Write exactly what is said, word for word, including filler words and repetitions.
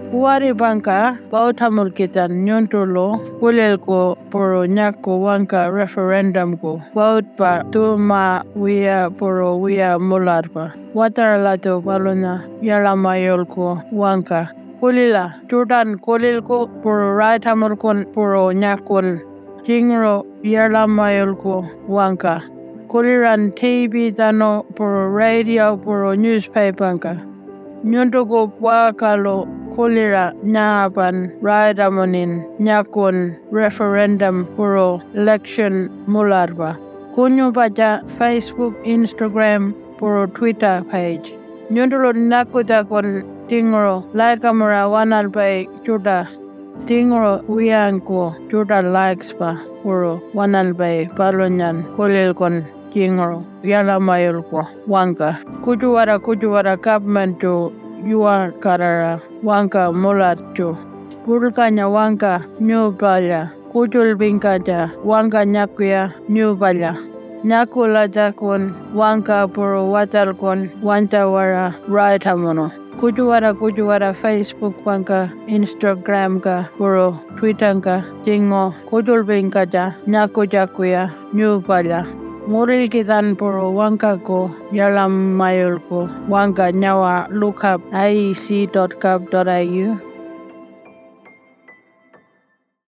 Wari banka bautamul kitan nyontolo kulel ko poro nyako wanka referendum ko baut pa tuma wia poro wia mular pa wataralato balona yalamayol ko wanka kulila tudan kulil ko poro raitamul kon poro nyakon tingro yalamayol ko wanka kuliran T V tano poro radio poro newspaper ka nyontogo wakalo kulira nyapan raidamonin nyakon referendum poro election mularba kunyo baca Facebook Instagram poro Twitter page nyontolo nakuta kon tingro laikamara wanal bay chuda tingro wiangko chuda likes pa poro wanal bay palonyan kulil kon tingro yala mayol ko wanka kujuwara kujuwara government to yuwa karara wanka mulatcho pulkanya wanka nyubaya kujul bingkaja wanka nyakuya nyubaya nyakula jakon wanka puro watal kon wantawara raitamono kujuwara kujuwara Facebook wanka Instagram ka puro Twitter ka tingo kujul bingkaja nyakujakuya nyubaya Nguril kitan puro wanka ko yalam mayol ko wanka nyawa look up I E C dot gov dot A U